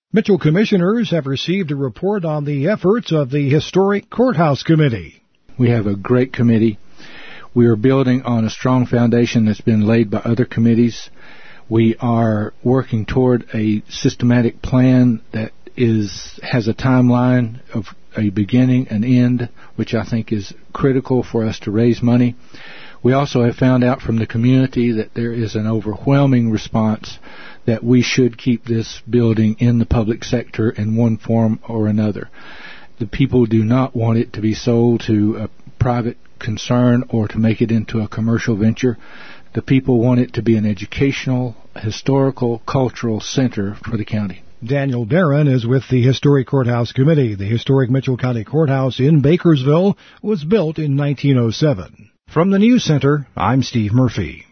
Mitchell commissioners have received a report on the efforts of the Historic Courthouse Committee. We have a great committee. We are building on a strong foundation that's been laid by other committees. We are working toward a systematic plan that has a timeline of a beginning and end, which I think is critical for us to raise money. We also have found out from the community that there is an overwhelming response that we should keep this building in the public sector in one form or another. The people do not want it to be sold to a private concern or to make it into a commercial venture. The people want it to be an educational, historical, cultural center for the county. Daniel Darren is with the Historic Courthouse Committee. The historic Mitchell County Courthouse in Bakersville was built in 1907. From the News Center, I'm Steve Murphy.